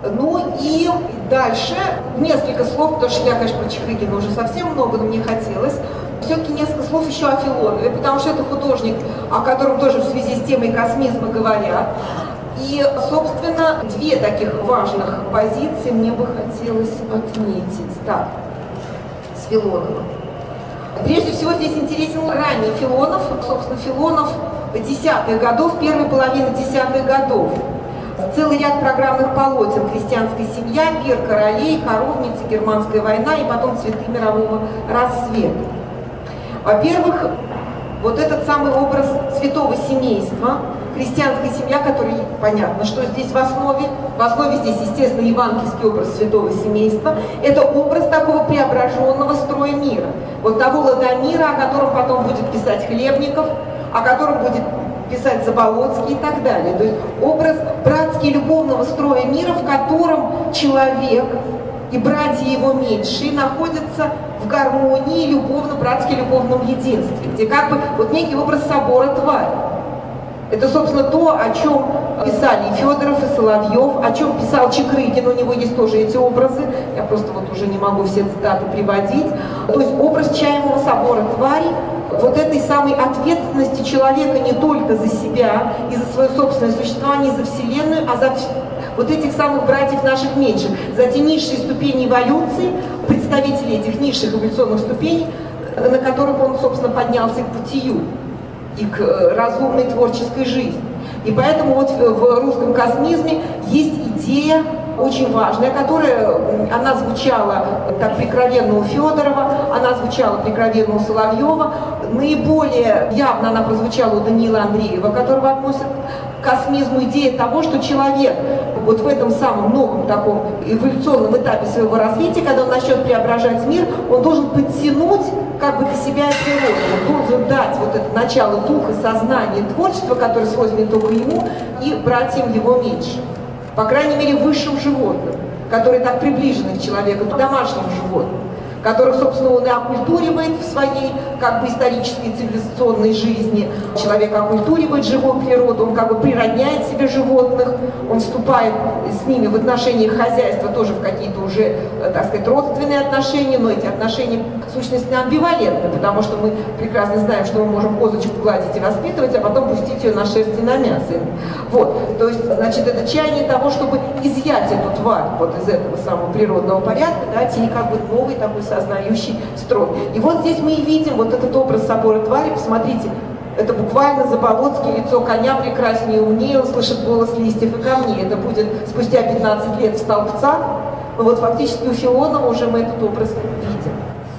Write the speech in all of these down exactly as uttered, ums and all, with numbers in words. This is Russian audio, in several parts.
Ну и дальше несколько слов, потому что я, конечно, про Чикрыгина уже совсем много, но мне хотелось. Все-таки несколько слов еще о Филонове, потому что это художник, о котором тоже в связи с темой космизма говорят. И, собственно, две таких важных позиции мне бы хотелось отметить. Так, с Филоновым. Прежде всего здесь интересен ранний Филонов, собственно, Филонов десятых годов, первой половины десятых годов. Целый ряд программных полотен: «Крестьянская семья», «Пир королей», «Коровница», «Германская война» и потом «Цветы мирового рассвета». Во-первых, вот этот самый образ святого семейства, крестьянская семья, который, понятно, что здесь в основе, в основе здесь, естественно, евангельский образ святого семейства, это образ такого преображенного строя мира, вот того Ладомира, о котором потом будет писать Хлебников, о котором будет писать Заболоцкий и так далее. То есть образ братски-любовного строя мира, в котором человек и братья его меньшие находятся в гармонии, любовно-братски-любовном единстве, где как бы вот некий образ собора тварь. Это, собственно, то, о чем писали и Федоров, и Соловьев, о чем писал Чикрыгин, у него есть тоже эти образы, я просто вот уже не могу все цитаты приводить. То есть образ чаемого собора твари, вот этой самой ответственности человека не только за себя и за свое собственное существование, за Вселенную, а за вот этих самых братьев наших меньших, за те низшие ступени эволюции, представители этих низших эволюционных ступеней, на которых он, собственно, поднялся к бытию и к разумной творческой жизни. И поэтому вот в русском космизме есть идея очень важная, которая, она звучала так прикровенно у Федорова, она звучала прикровенно у Соловьева, наиболее явно она прозвучала у Даниила Андреева, которого относят к космизму, идея того, что человек вот в этом самом новом таком эволюционном этапе своего развития, когда он начнет преображать мир, он должен подтянуть как бы к себя и природу, он должен дать вот это начало духа, сознания, творчества, которое свойственно только ему и братьям его меньше. По крайней мере, высшим животным, которые так приближены к человеку, к домашним животным, которых, собственно, он и оккультуривает в своей как бы исторической цивилизационной жизни. Человек оккультуривает живую природу, он как бы природняет себе животных, он вступает с ними в отношения хозяйства, тоже в какие-то уже, так сказать, родственные отношения, но эти отношения сущностно амбивалентны, потому что мы прекрасно знаем, что мы можем козочку гладить и воспитывать, а потом пустить ее на шерсть и на мясо. Вот, то есть, значит, это чаяние того, чтобы изъять эту тварь вот из этого самого природного порядка, дать ей как бы новый такой сознающий строй. И вот здесь мы и видим вот этот образ собора твари. Посмотрите, это буквально Заболоцкий, лицо коня прекраснее и умнее, он слышит голос листьев и камней. Это будет спустя пятнадцать лет в столбцах. Но вот фактически у Филонова уже мы этот образ видим.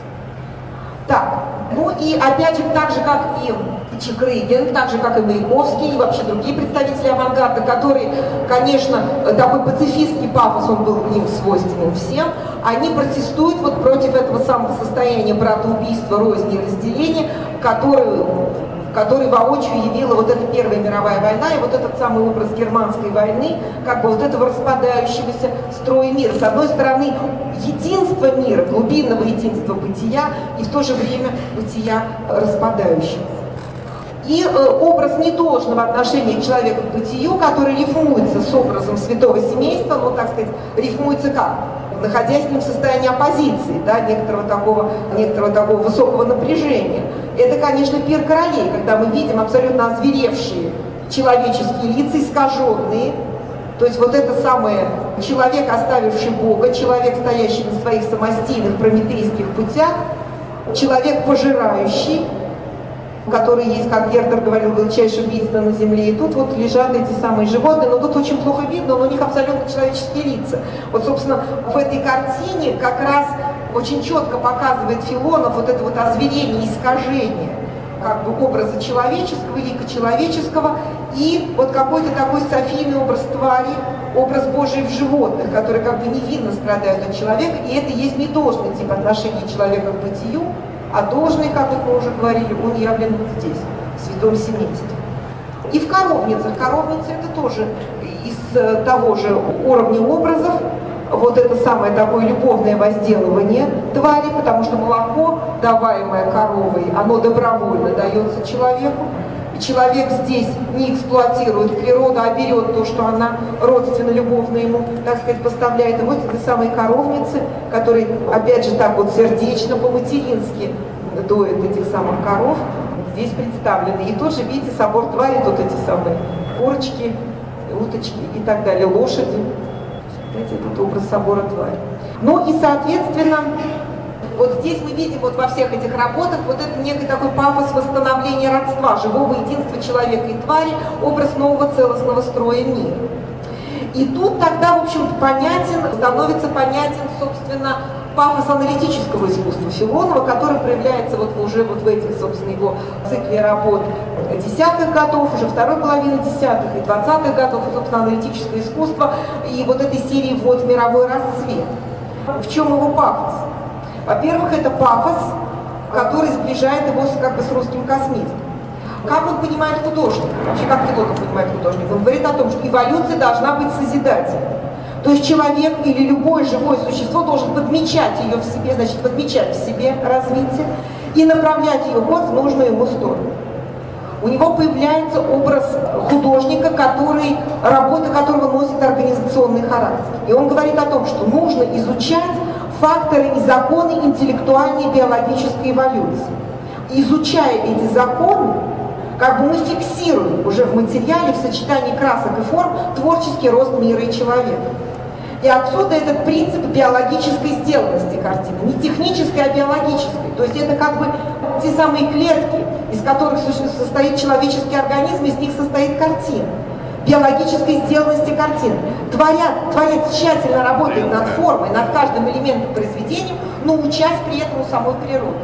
Так, ну и опять же, так же, как и Чикрыгин, так же, как и Маяковский, и вообще другие представители авангарда, которые, конечно, такой пацифистский пафос, он был им свойственен всем, они протестуют вот против этого самого состояния братоубийства, розни и разделения, который, который воочию явила вот эта Первая мировая война и вот этот самый образ германской войны, как бы вот этого распадающегося строя мира. С одной стороны, единство мира, глубинного единства бытия, и в то же время бытия распадающегося. И э, образ недолжного отношения человека к бытию, который рифмуется с образом святого семейства, ну, так сказать, рифмуется как? Находясь с ним в состоянии оппозиции, да, некоторого такого, некоторого такого высокого напряжения. Это, конечно, пир королей, когда мы видим абсолютно озверевшие человеческие лица, искаженные. То есть вот это самое человек, оставивший Бога, человек, стоящий на своих самостийных прометейских путях, человек, пожирающий, который есть, как Гердер говорил, величайшее убийство на земле. И тут вот лежат эти самые животные, но тут очень плохо видно, но у них абсолютно человеческие лица. Вот, собственно, в этой картине как раз очень четко показывает Филонов вот это вот озверение, искажение как бы образа человеческого, лика человеческого, и вот какой-то такой софийный образ твари, образ Божий в животных, которые как бы невинно страдают от человека, и это есть не должный тип отношения человека к бытию, а должный, как мы уже говорили, он явлен вот здесь, в святом семействе. И в коровницах. Коровницы это тоже из того же уровня образов, вот это самое такое любовное возделывание твари, потому что молоко, даваемое коровой, оно добровольно дается человеку. И человек здесь не эксплуатирует природу, а берет то, что она родственно, любовно ему, так сказать, поставляет. И вот эти самые коровницы, которые, опять же, так вот сердечно, по-матерински доят этих самых коров, здесь представлены. И тоже, видите, собор твари, тут эти самые курочки, уточки и так далее, лошади. Знаете, этот образ собора твари. Ну и, соответственно, вот здесь мы видим вот во всех этих работах вот это некий такой пафос восстановления родства, живого единства человека и твари, образ нового целостного строя мира. И тут тогда, в общем-то, понятен, становится понятен, собственно, пафос аналитического искусства Филонова, который проявляется вот уже вот в этих, собственно, его цикле работ десятых годов, уже второй половины десятых и двадцатых годов, и, собственно, аналитическое искусство и вот этой серии «Вот мировой расцвет». В чем его пафос? Во-первых, это пафос, который сближает его с, как бы, с русским космизмом. Как он понимает художника? Вообще, как Филонов понимает художника? Он говорит о том, что эволюция должна быть созидательной. То есть человек или любое живое существо должен подмечать ее в себе, значит, подмечать в себе развитие и направлять ее ход в нужную ему сторону. У него появляется образ художника, который, работа которого носит организационный характер. И он говорит о том, что нужно изучать факторы и законы интеллектуальной и биологической эволюции. Изучая эти законы, как бы мы фиксируем уже в материале, в сочетании красок и форм, творческий рост мира и человека. И отсюда этот принцип биологической сделанности картины, не технической, а биологической. То есть это как бы те самые клетки, из которых состоит человеческий организм, из них состоит картина. Биологической сделанности картины. Творят, творец тщательно работает над формой, над каждым элементом произведения, но учась при этом у самой природы.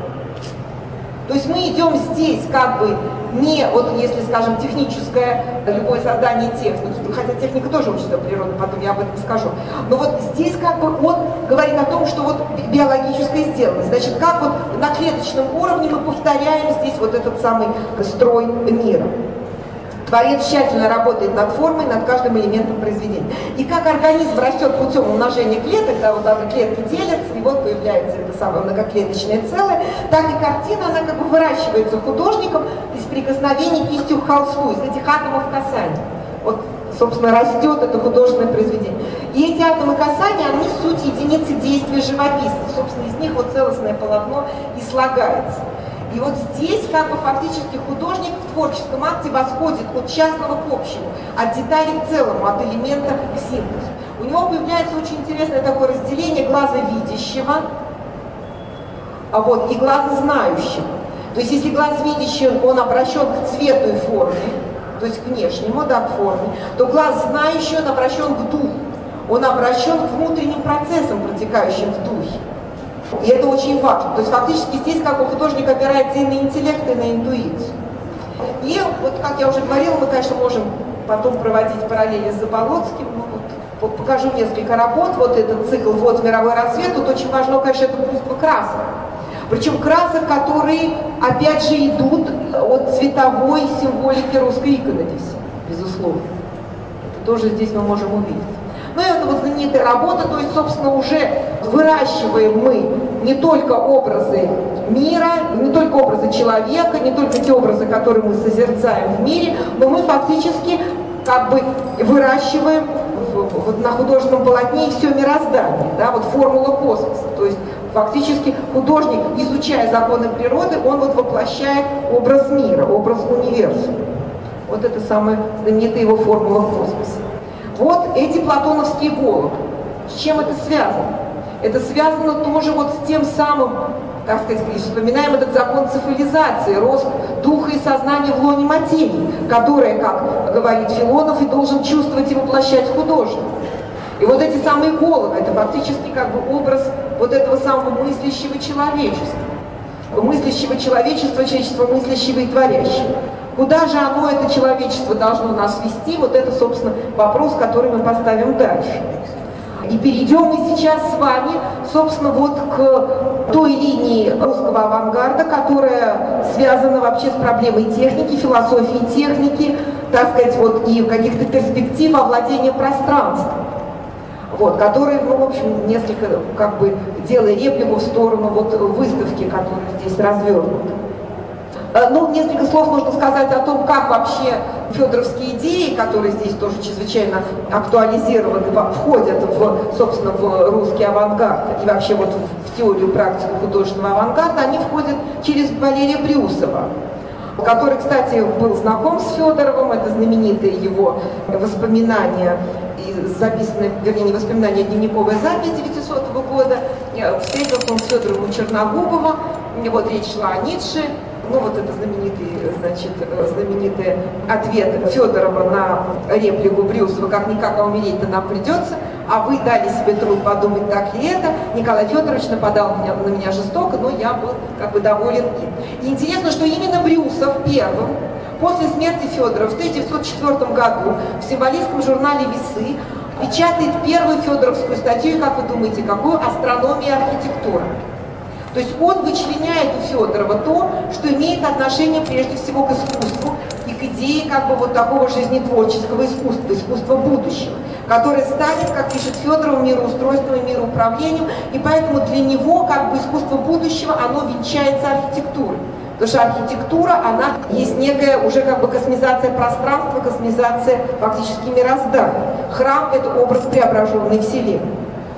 То есть мы идем здесь как бы не, вот если, скажем, техническое, любое создание техники, хотя техника тоже учится природы, потом я об этом скажу, но вот здесь как бы он говорит о том, что вот биологическая сделанность, значит, как вот на клеточном уровне мы повторяем здесь вот этот самый строй мира. Творец тщательно работает над формой, над каждым элементом произведения. И как организм растет путем умножения клеток, да, вот там клетки делятся, и вот появляется это самое многоклеточное целое, так и картина, она как бы выращивается художником из прикосновений кистью к холсту, из этих атомов касания. Вот, собственно, растет это художественное произведение. И эти атомы касания, они суть единицы действия живописца. Собственно, из них вот целостное полотно и слагается. И вот здесь как бы фактически художник в творческом акте восходит от частного к общему, от деталей к целому, от элемента к синтезу. У него появляется очень интересное такое разделение глаза видящего, а вот, и глаза знающего. То есть если глаз видящий, он обращен к цвету и форме, то есть к внешнему, да, к форме, то глаз знающий, он обращен к духу, он обращен к внутренним процессам, протекающим в духе. И это очень важно. То есть фактически здесь как бы художник опирается и на интеллект, и на интуицию. И вот, как я уже говорила, мы, конечно, можем потом проводить параллели с Заболоцким. Ну, вот, покажу несколько работ. Вот этот цикл «Вот мировой расцвет». Тут очень важно, конечно, это искусство красок. Причем красок, которые, опять же, идут от цветовой символики русской иконописи, безусловно. Это тоже здесь мы можем увидеть. Ну и это вот знаменитая работа, то есть, собственно, уже выращиваем мы не только образы мира, не только образы человека, не только те образы, которые мы созерцаем в мире, но мы фактически как бы выращиваем вот на художественном полотне все мироздание, да, вот формула космоса. То есть фактически художник, изучая законы природы, он вот воплощает образ мира, образ универсума. Вот это самая знаменитая его формула космоса. Вот эти платоновские головы. С чем это связано? Это связано тоже вот с тем самым, так сказать, вспоминаем этот закон цифализации, рост духа и сознания в лоне материи, которое, как говорит Филонов, и должен чувствовать и воплощать художник. И вот эти самые головы, это фактически как бы образ вот этого самого мыслящего человечества. Мыслящего человечества, человечества мыслящего и творящего. Куда же оно, это человечество, должно нас вести? Вот это, собственно, вопрос, который мы поставим дальше. И перейдем мы сейчас с вами, собственно, вот к той линии русского авангарда, которая связана вообще с проблемой техники, философии техники, так сказать, вот и каких-то перспектив овладения пространством. Вот, который, ну, в общем, несколько, как бы, делая реплику в сторону вот выставки, которая здесь развернута. Ну, несколько слов нужно сказать о том, как вообще федоровские идеи, которые здесь тоже чрезвычайно актуализированы, входят в, собственно, в русский авангард и вообще вот в теорию практику художественного авангарда, они входят через Валерия Брюсова, который, кстати, был знаком с Федоровым. Это знаменитые его воспоминания, записанные, вернее, не воспоминания, а дневниковая запись девятисотого года. Встретился он с Федоровым у Черногубова, вот речь шла о Ницше. Ну вот это знаменитый, значит, знаменитый ответ Федорова на реплику Брюсова: как-никак, а умереть-то нам придется, а вы дали себе труд подумать, так ли это. Николай Федорович нападал на меня, на меня жестоко, но я был как бы доволен им. И интересно, что именно Брюсов первым, после смерти Федорова в тысяча девятьсот четвёртом году в символистском журнале «Весы» печатает первую федоровскую статью, как вы думаете, какую? Астрономия и архитектура. То есть он вычленяет у Федорова то, что имеет отношение прежде всего к искусству и к идее как бы вот такого жизнетворческого искусства, искусства будущего, которое станет, как пишет Федоров, мироустройством и мироуправлением, и поэтому для него как бы искусство будущего, оно венчается архитектурой. Потому что архитектура, она есть некая уже как бы космизация пространства, космизация фактически мироздания. Храм – это образ преображенной вселенной.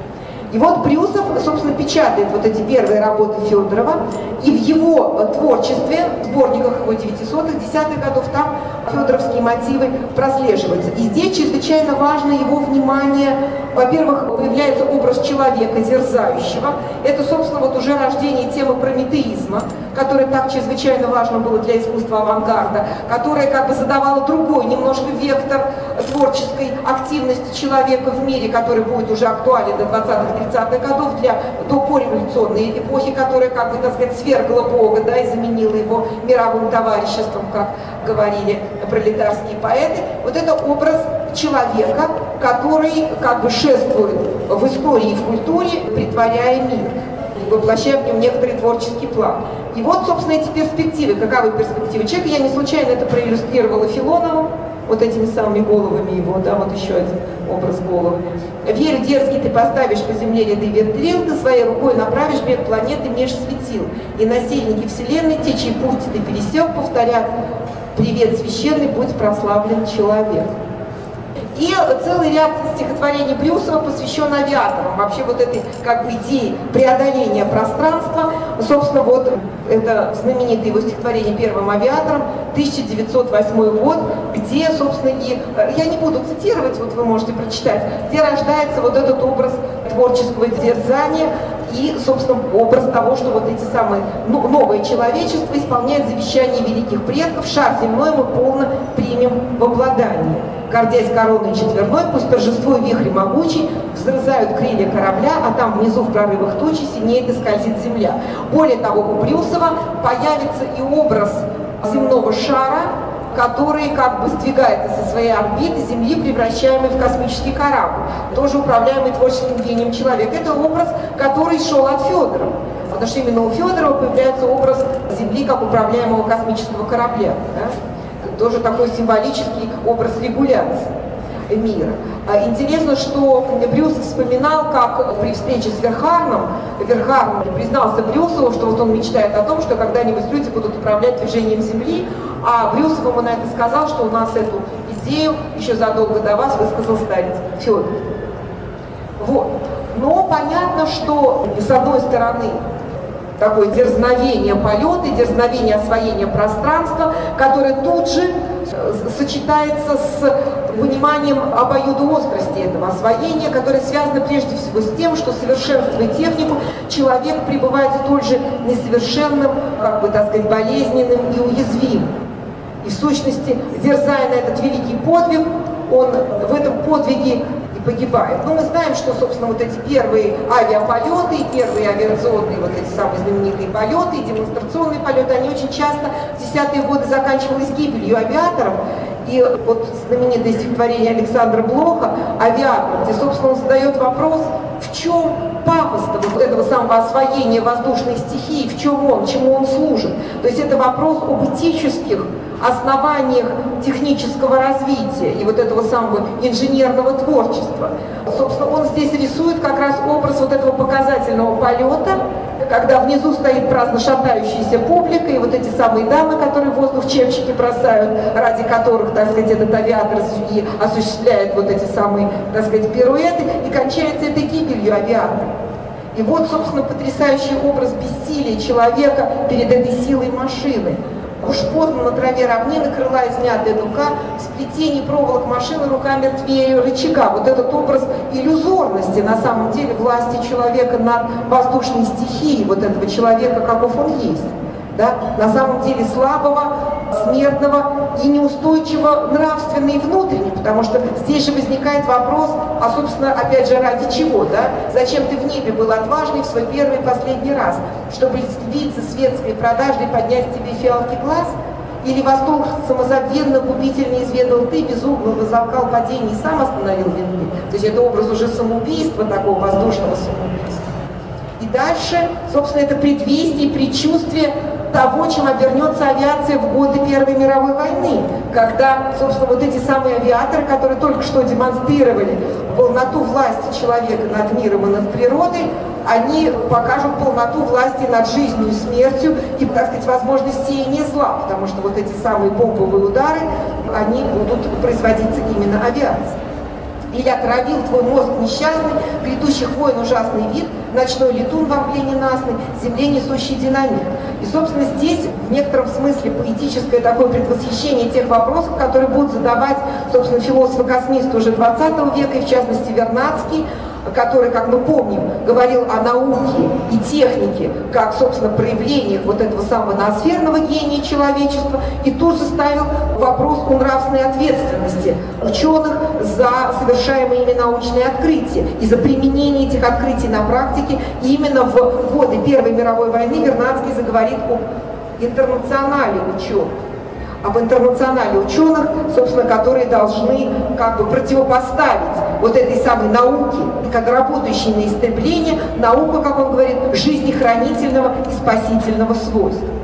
И вот Брюсов, собственно, печатает вот эти первые работы Федорова, и в его творчестве, в сборниках его девятисотых, десятых годов, там федоровские мотивы прослеживаются. И здесь чрезвычайно важно его внимание. Во-первых, появляется образ человека, дерзающего. Это, собственно, вот уже рождение темы прометеизма, которое так чрезвычайно важно было для искусства авангарда, которое как бы задавало другой немножко вектор творческой активности человека в мире, который будет уже актуален до двадцатых-тридцатых годов, для дореволюционной эпохи, которая, как бы, так сказать, свергла Бога, да, и заменила его мировым товариществом, как говорили пролетарские поэты. Вот это образ человека, который как бы шествует в истории и в культуре, притворяя мир, воплощая в нем некоторый творческий план. И вот, собственно, эти перспективы. Каковы перспективы человека? Я не случайно это проиллюстрировала Филоновым, вот этими самыми головами его, да, вот еще один образ головы. «Верю, дерзкий ты поставишь по земле ряды вертел, ты своей рукой направишь бег планеты меж светил, и насельники вселенной, те, чей путь ты пересек, повторят: привет, священный, будь прославлен человек». И целый ряд стихотворений Брюсова посвящен авиаторам. Вообще вот этой как бы идее преодоления пространства. Собственно, вот это знаменитое его стихотворение «Первым авиатором», тысяча девятьсот восьмой год, где, собственно, и, я не буду цитировать, вот вы можете прочитать, где рождается вот этот образ творческого дерзания и, собственно, образ того, что вот эти самые, ну, новое человечество исполняет завещание великих предков: шар земной мы полно примем в обладание. Гордясь короной четверной, пусть торжествуя вихри могучий, взрезают крылья корабля, а там внизу в прорывах тучи синеет и скользит земля. Более того, у Брюсова появится и образ земного шара, который как бы сдвигается со своей орбиты Земли, превращаемый в космический корабль, тоже управляемый творческим гением человека. Это образ, который шел от Федорова, потому что именно у Федорова появляется образ Земли как управляемого космического корабля. Да? Тоже такой символический образ регуляции мира. Интересно, что Брюсов вспоминал, как при встрече с Верхарном, Верхарн признался Брюсову, что вот он мечтает о том, что когда-нибудь люди будут управлять движением Земли, а Брюсов ему на это сказал, что у нас эту идею еще задолго до вас высказал старец Федор. Вот. Но понятно, что с одной стороны такое дерзновение полета, дерзновение освоения пространства, которое тут же сочетается с пониманием обоюдоострости этого освоения, которое связано прежде всего с тем, что, совершенствуя технику, человек пребывает столь же несовершенным, как бы, так сказать, болезненным и уязвимым. И в сущности, дерзая на этот великий подвиг, он в этом подвиге погибает. Но мы знаем, что, собственно, вот эти первые авиаполеты, и первые авиационные, вот эти самые знаменитые полеты, и демонстрационные полеты, они очень часто в десятые годы заканчивались гибелью авиаторов. И вот знаменитое стихотворение Александра Блоха «Авиатор», где, собственно, он задает вопрос, в чем пафос вот этого самого освоения воздушной стихии, в чем он, чему он служит. То есть это вопрос об этических основаниях технического развития и вот этого самого инженерного творчества. Собственно, он здесь рисует как раз образ вот этого показательного полета, когда внизу стоит праздно шатающаяся публика, и вот эти самые дамы, которые в воздух чепчики бросают, ради которых, так сказать, этот авиатор и осуществляет вот эти самые, так сказать, пируэты, и кончается этой гибелью авиатора. И вот, собственно, потрясающий образ бессилия человека перед этой силой машины. Уж поздно на траве равнины, крыла измятая дука, в сплетении проволок машины рука мертвее рычага. Вот этот образ иллюзорности, на самом деле, власти человека над воздушной стихией, вот этого человека, каков он есть. Да? На самом деле слабого, смертного и неустойчивого нравственно и внутренне, потому что здесь же возникает вопрос, а, собственно, опять же, ради чего, да? Зачем ты в небе был отважный в свой первый и последний раз? Чтобы льститься светской продажей поднять тебе фиалки глаз? Или во стол самозабвенно губительно изведал ты, безумно возалкал падение и сам остановил винты? То есть это образ уже самоубийства, такого воздушного самоубийства. И дальше, собственно, это предвестие, предчувствие того, чем обернется авиация в годы Первой мировой войны, когда, собственно, вот эти самые авиаторы, которые только что демонстрировали полноту власти человека над миром и над природой, они покажут полноту власти над жизнью и смертью и, так сказать, возможность сеяния зла, потому что вот эти самые бомбовые удары, они будут производиться именно авиацией. Или отравил твой мозг несчастный, грядущих войн ужасный вид, ночной летун в мгле ненастный, земле несущий динамит. И, собственно, здесь в некотором смысле поэтическое такое предвосхищение тех вопросов, которые будут задавать, собственно, философы-космисты уже двадцатого века, и в частности Вернадский, который, как мы помним, говорил о науке и технике, как, собственно, проявлениях вот этого самого ноосферного гения человечества, и тут же ставил вопрос о нравственной ответственности ученых за совершаемые ими научные открытия и за применение этих открытий на практике. И именно в годы Первой мировой войны Вернадский заговорит об интернационале ученых. Об интернационале ученых, собственно, которые должны как бы противопоставить вот этой самой науке, как работающей на истребление, науку, как он говорит, жизнехранительного и спасительного свойства.